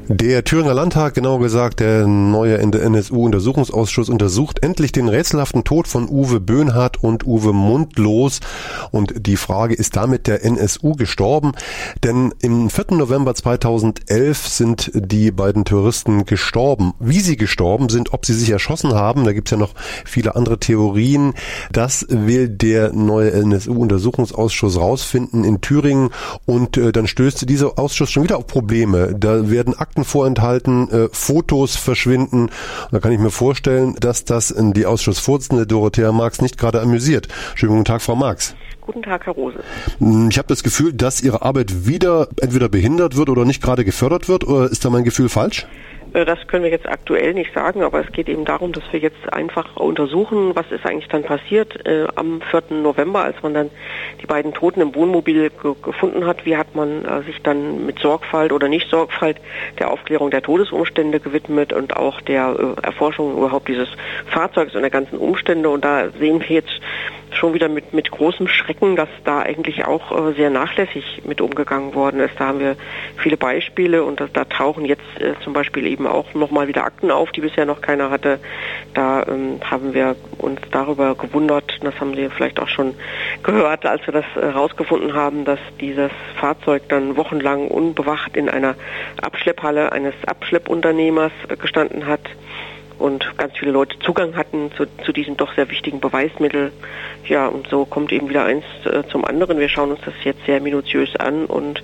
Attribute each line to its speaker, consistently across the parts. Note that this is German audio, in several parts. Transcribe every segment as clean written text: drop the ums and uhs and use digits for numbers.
Speaker 1: Der Thüringer Landtag, genauer gesagt der neue NSU-Untersuchungsausschuss, untersucht endlich den rätselhaften Tod von Uwe Böhnhardt und Uwe Mundlos. Und die Frage, ist damit der NSU gestorben? Denn im 4. November 2011 sind die beiden Terroristen gestorben. Wie sie gestorben sind, ob sie sich erschossen haben, da gibt's ja noch viele andere Theorien. Das will der neue NSU-Untersuchungsausschuss rausfinden in Thüringen. Und dann stößt dieser Ausschuss schon wieder auf Probleme. Da werden Akten vorenthalten, Fotos verschwinden. Und da kann ich mir vorstellen, dass das die Ausschussvorsitzende Dorothea Marx nicht gerade amüsiert. Schönen guten Tag, Frau Marx.
Speaker 2: Guten Tag, Herr Rose.
Speaker 1: Ich habe das Gefühl, dass Ihre Arbeit wieder entweder behindert wird oder nicht gerade gefördert wird. Oder ist da mein Gefühl falsch?
Speaker 2: Das können wir jetzt aktuell nicht sagen, aber es geht eben darum, dass wir jetzt einfach untersuchen, was ist eigentlich dann passiert am 4. November, als man dann die beiden Toten im Wohnmobil gefunden hat. Wie hat man sich dann mit Sorgfalt oder nicht Sorgfalt der Aufklärung der Todesumstände gewidmet und auch der Erforschung überhaupt dieses Fahrzeugs und der ganzen Umstände. Und da sehen wir jetzt schon wieder mit großem Schrecken, dass da eigentlich auch sehr nachlässig mit umgegangen worden ist. Da haben wir viele Beispiele und da tauchen jetzt zum Beispiel eben auch nochmal wieder Akten auf, die bisher noch keiner hatte. Da haben wir uns darüber gewundert, das haben Sie vielleicht auch schon gehört, als wir das herausgefunden haben, dass dieses Fahrzeug dann wochenlang unbewacht in einer Abschlepphalle eines Abschleppunternehmers gestanden hat und ganz viele Leute Zugang hatten zu diesem doch sehr wichtigen Beweismittel. Ja, und so kommt eben wieder eins zum anderen. Wir schauen uns das jetzt sehr minutiös an und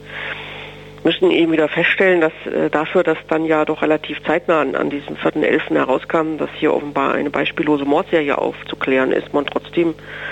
Speaker 2: müssen eben wieder feststellen, dass dafür, dass dann ja doch relativ zeitnah an diesem 4.11. herauskam, dass hier offenbar eine beispiellose Mordserie aufzuklären ist, man trotzdem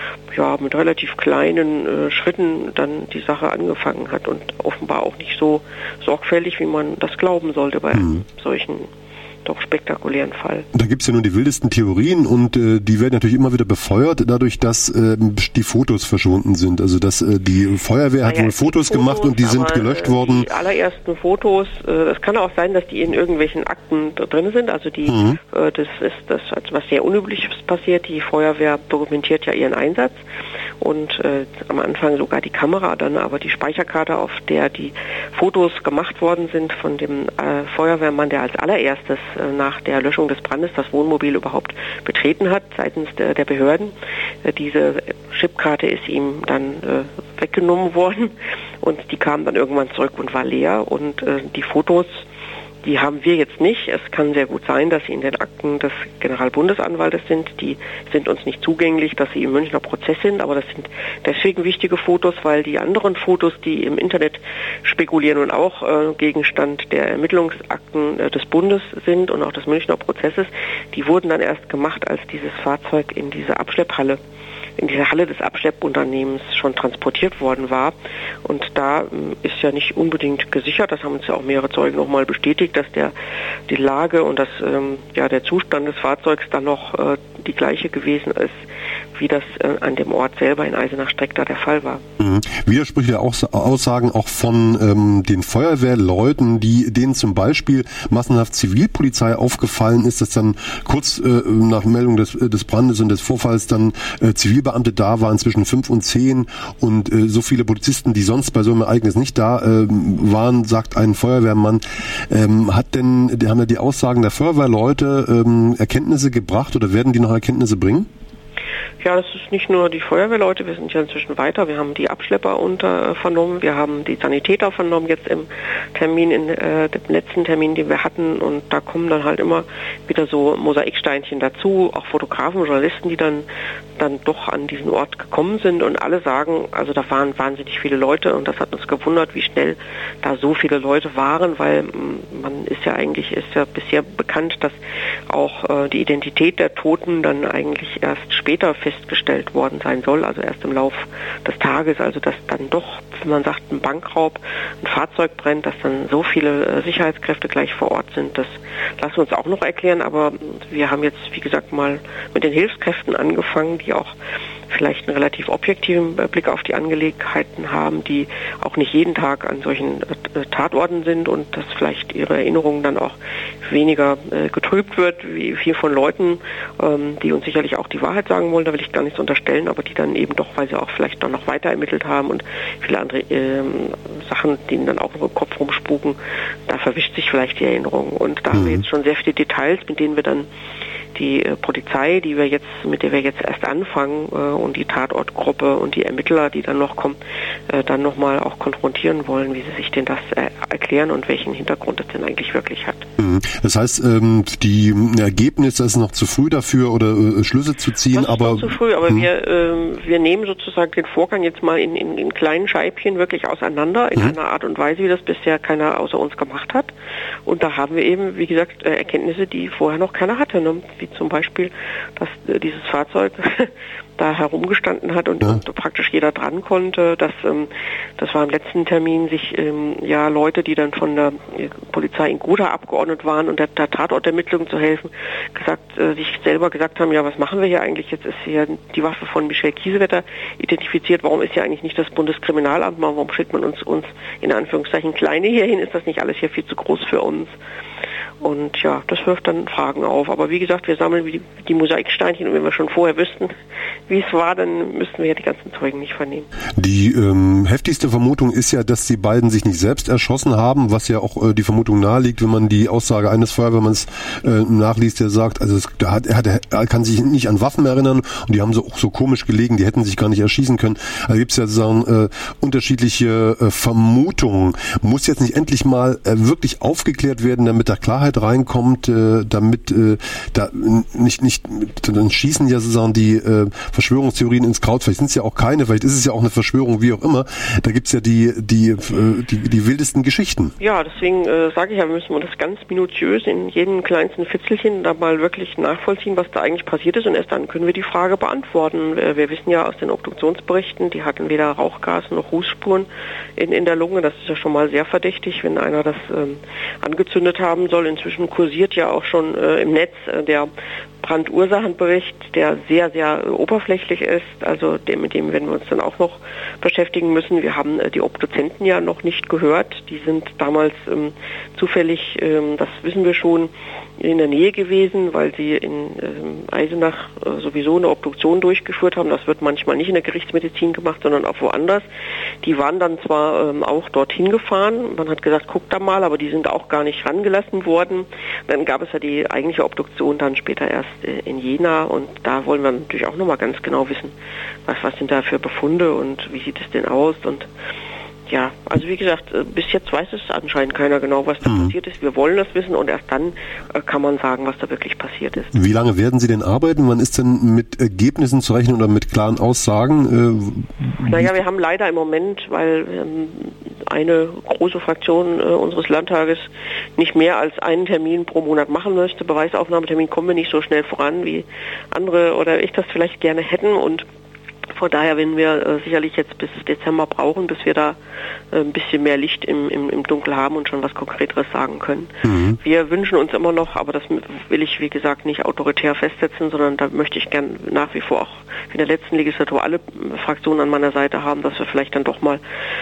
Speaker 2: ja mit relativ kleinen Schritten dann die Sache angefangen hat und offenbar auch nicht so sorgfältig, wie man das glauben sollte bei solchen doch spektakulären Fall.
Speaker 1: Da gibt's ja nun die wildesten Theorien und die werden natürlich immer wieder befeuert, dadurch, dass die Fotos verschwunden sind. Also dass die Feuerwehr hat wohl Fotos gemacht und die sind gelöscht worden.
Speaker 2: Die allerersten Fotos, es kann auch sein, dass die in irgendwelchen Akten drin sind. Also das ist das, was sehr Unübliches passiert. Die Feuerwehr dokumentiert ja ihren Einsatz und am Anfang sogar die Kamera, dann aber die Speicherkarte, auf der die Fotos gemacht worden sind von dem Feuerwehrmann, der als allererstes nach der Löschung des Brandes das Wohnmobil überhaupt betreten hat seitens der Behörden. Diese Chipkarte ist ihm dann weggenommen worden und die kam dann irgendwann zurück und war leer und die Fotos, die haben wir jetzt nicht. Es kann sehr gut sein, dass sie in den Akten des Generalbundesanwaltes sind. Die sind uns nicht zugänglich, dass sie im Münchner Prozess sind, aber das sind deswegen wichtige Fotos, weil die anderen Fotos, die im Internet spekulieren und auch Gegenstand der Ermittlungsakten des Bundes sind und auch des Münchner Prozesses, die wurden dann erst gemacht, als dieses Fahrzeug in diese Abschlepphalle, in diese Halle des Abschleppunternehmens schon transportiert worden war. Und da ist ja nicht unbedingt gesichert, das haben uns ja auch mehrere Zeugen nochmal bestätigt, dass die Lage und der Zustand des Fahrzeugs dann noch die gleiche gewesen ist, wie das an dem Ort selber in Eisenach-Streck da der Fall war.
Speaker 1: Widersprüchliche Aussagen auch von den Feuerwehrleuten, denen zum Beispiel massenhaft Zivilpolizei aufgefallen ist, dass dann kurz nach Meldung des Brandes und des Vorfalls dann Zivilbeamte da waren zwischen 5 und 10 und so viele Polizisten, die sonst bei so einem Ereignis nicht da waren, sagt ein Feuerwehrmann. Haben ja die Aussagen der Feuerwehrleute Erkenntnisse gebracht oder werden die noch Erkenntnisse bringen?
Speaker 2: Ja, das ist nicht nur die Feuerwehrleute, wir sind ja inzwischen weiter. Wir haben die Abschlepper vernommen, wir haben die Sanitäter vernommen jetzt im Termin, dem letzten Termin, den wir hatten. Und da kommen dann halt immer wieder so Mosaiksteinchen dazu, auch Fotografen, Journalisten, die dann doch an diesen Ort gekommen sind. Und alle sagen, also da waren wahnsinnig viele Leute und das hat uns gewundert, wie schnell da so viele Leute waren, weil ist ja bisher bekannt, dass auch die Identität der Toten dann eigentlich erst später festgestellt worden sein soll, also erst im Lauf des Tages, also dass dann doch, wenn man sagt, ein Bankraub, ein Fahrzeug brennt, dass dann so viele Sicherheitskräfte gleich vor Ort sind, das lassen wir uns auch noch erklären, aber wir haben jetzt, wie gesagt, mal mit den Hilfskräften angefangen, die die auch vielleicht einen relativ objektiven Blick auf die Angelegenheiten haben, die auch nicht jeden Tag an solchen Tatorten sind und dass vielleicht ihre Erinnerung dann auch weniger getrübt wird, wie viel von Leuten, die uns sicherlich auch die Wahrheit sagen wollen, da will ich gar nichts unterstellen, aber die dann eben doch, weil sie auch vielleicht noch weiter ermittelt haben und viele andere Sachen, die ihnen dann auch noch im Kopf rumspuken, da verwischt sich vielleicht die Erinnerung. Und da haben wir jetzt schon sehr viele Details, mit denen wir dann die Polizei, mit der wir jetzt erst anfangen, und die Tatortgruppe und die Ermittler, die dann noch kommen, dann nochmal auch konfrontieren wollen, wie sie sich denn das erklären und welchen Hintergrund das denn eigentlich wirklich hat.
Speaker 1: Das heißt, die Ergebnisse ist noch zu früh dafür oder Schlüsse zu ziehen,
Speaker 2: das ist noch zu früh, aber wir nehmen sozusagen den Vorgang jetzt mal in kleinen Scheibchen wirklich auseinander, in einer Art und Weise, wie das bisher keiner außer uns gemacht hat. Und da haben wir eben, wie gesagt, Erkenntnisse, die vorher noch keiner hatte, ne? Wie zum Beispiel, dass dieses Fahrzeug da herumgestanden hat und praktisch jeder dran konnte. Das war im letzten Termin sich Leute, die dann von der Polizei in Gotha abgeordnet waren und der Tatortermittlung zu helfen, sich selber gesagt haben, ja, was machen wir hier eigentlich? Jetzt ist hier die Waffe von Michel Kiesewetter identifiziert. Warum ist hier eigentlich nicht das Bundeskriminalamt? Warum schickt man uns in Anführungszeichen Kleine hier hin? Ist das nicht alles hier viel zu groß für uns? Und ja, das wirft dann Fragen auf. Aber wie gesagt, wir sammeln die Mosaiksteinchen und wenn wir schon vorher wüssten, wie es war, dann müssten wir ja die ganzen Zeugen nicht vernehmen.
Speaker 1: Die heftigste Vermutung ist ja, dass die beiden sich nicht selbst erschossen haben, was ja auch die Vermutung naheliegt, wenn man die Aussage eines Feuerwehrmanns nachliest, der sagt, also er kann sich nicht an Waffen erinnern und die haben so auch so komisch gelegen, die hätten sich gar nicht erschießen können. Also gibt es ja sozusagen unterschiedliche Vermutungen. Muss jetzt nicht endlich mal wirklich aufgeklärt werden, damit da Klarheit reinkommt, damit da dann schießen ja sozusagen die Verschwörungstheorien ins Kraut. Vielleicht sind es ja auch keine, vielleicht ist es ja auch eine Verschwörung, wie auch immer. Da gibt's ja die wildesten Geschichten.
Speaker 2: Ja, deswegen sage ich ja, wir müssen das ganz minutiös in jedem kleinsten Fitzelchen da mal wirklich nachvollziehen, was da eigentlich passiert ist und erst dann können wir die Frage beantworten. Wir wissen ja aus den Obduktionsberichten, die hatten weder Rauchgas noch Rußspuren in der Lunge. Das ist ja schon mal sehr verdächtig, wenn einer das angezündet haben soll. Inzwischen kursiert ja auch schon im Netz der Brandursachenbericht, der sehr, sehr oberflächlich ist, also mit dem werden wir uns dann auch noch beschäftigen müssen. Wir haben die Obduzenten ja noch nicht gehört, die sind damals zufällig, das wissen wir schon, in der Nähe gewesen, weil sie in Eisenach sowieso eine Obduktion durchgeführt haben. Das wird manchmal nicht in der Gerichtsmedizin gemacht, sondern auch woanders. Die waren dann zwar auch dorthin gefahren, man hat gesagt, guck da mal, aber die sind auch gar nicht rangelassen worden. Dann gab es ja die eigentliche Obduktion dann später erst in Jena und da wollen wir natürlich auch nochmal ganz genau wissen, was sind da für Befunde und wie sieht es denn aus und ja, also wie gesagt, bis jetzt weiß es anscheinend keiner genau, was da passiert ist. Wir wollen das wissen und erst dann kann man sagen, was da wirklich passiert ist.
Speaker 1: Wie lange werden Sie denn arbeiten? Wann ist denn mit Ergebnissen zu rechnen oder mit klaren Aussagen?
Speaker 2: Naja, wir haben leider im Moment, weil eine große Fraktion unseres Landtages nicht mehr als einen Termin pro Monat machen möchte. Beweisaufnahmetermin kommen wir nicht so schnell voran, wie andere oder ich das vielleicht gerne hätten und von daher werden wir sicherlich jetzt bis Dezember brauchen, bis wir da ein bisschen mehr Licht im Dunkel haben und schon was Konkreteres sagen können. Wir wünschen uns immer noch, aber das will ich, wie gesagt, nicht autoritär festsetzen, sondern da möchte ich gern nach wie vor auch in der letzten Legislatur alle Fraktionen an meiner Seite haben, dass wir vielleicht dann doch mal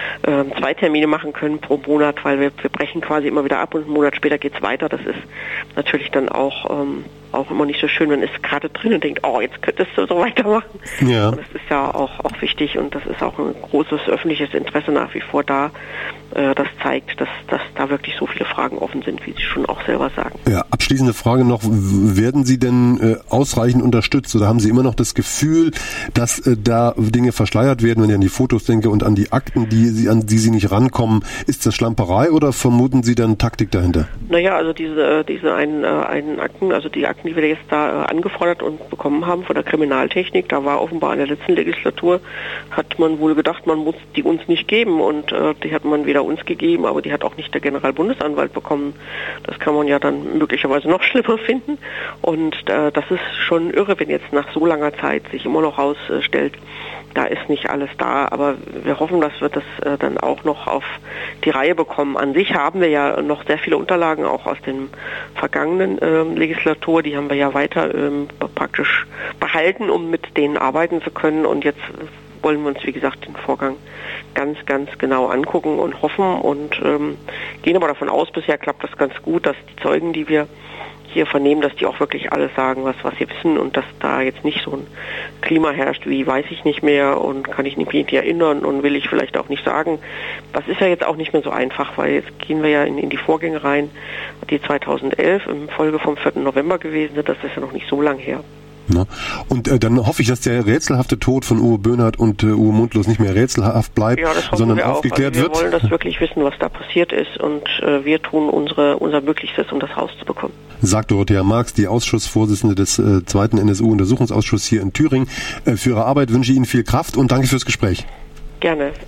Speaker 2: 2 Termine machen können pro Monat, weil wir brechen quasi immer wieder ab und einen Monat später geht's weiter. Das ist natürlich dann auch immer nicht so schön, man ist gerade drin und denkt, oh, jetzt könntest du so weitermachen. Ja. Und das ist ja auch wichtig und das ist auch ein großes öffentliches Interesse nach wie vor da. Das zeigt, dass da wirklich so viele Fragen offen sind, wie Sie schon auch selber sagen.
Speaker 1: Ja, abschließende Frage noch, werden Sie denn ausreichend unterstützt oder haben Sie immer noch das Gefühl, dass da Dinge verschleiert werden, wenn ich an die Fotos denke und an die Akten, an die Sie nicht rankommen? Ist das Schlamperei oder vermuten Sie dann Taktik dahinter?
Speaker 2: Naja, also diese einen Akten, also die Akten, die wir jetzt da angefordert und bekommen haben von der Kriminaltechnik, da war offenbar in der letzten Legislatur, hat man wohl gedacht, man muss die uns nicht geben und die hat man weder uns gegeben, aber die hat auch nicht der Generalbundesanwalt bekommen. Das kann man ja dann möglicherweise noch schlimmer finden und das ist schon irre, wenn jetzt nach so langer Zeit sich immer noch herausstellt, Da ist nicht alles da, aber wir hoffen, dass wir das dann auch noch auf die Reihe bekommen. An sich haben wir ja noch sehr viele Unterlagen auch aus dem vergangenen Legislatur, die haben wir ja weiter praktisch behalten, um mit denen arbeiten zu können, und jetzt wollen wir uns, wie gesagt, den Vorgang ganz, ganz genau angucken und hoffen und gehen aber davon aus, bisher klappt das ganz gut, dass die Zeugen, die wir hier vernehmen, dass die auch wirklich alles sagen, was sie wissen, und dass da jetzt nicht so ein Klima herrscht, wie weiß ich nicht mehr und kann ich mich nicht erinnern und will ich vielleicht auch nicht sagen. Das ist ja jetzt auch nicht mehr so einfach, weil jetzt gehen wir ja in die Vorgänge rein, die 2011 im Folge vom 4. November gewesen sind. Das ist ja noch nicht so lang her.
Speaker 1: Ja. Und dann hoffe ich, dass der rätselhafte Tod von Uwe Böhnhardt und Uwe Mundlos nicht mehr rätselhaft bleibt, sondern aufgeklärt wird.
Speaker 2: Wir wollen das wirklich wissen, was da passiert ist, und wir tun unser Möglichstes, um das rauszubekommen.
Speaker 1: Sagt Dorothea Marx, die Ausschussvorsitzende des 2. NSU-Untersuchungsausschusses hier in Thüringen. Für Ihre Arbeit wünsche ich Ihnen viel Kraft und danke fürs Gespräch.
Speaker 2: Gerne.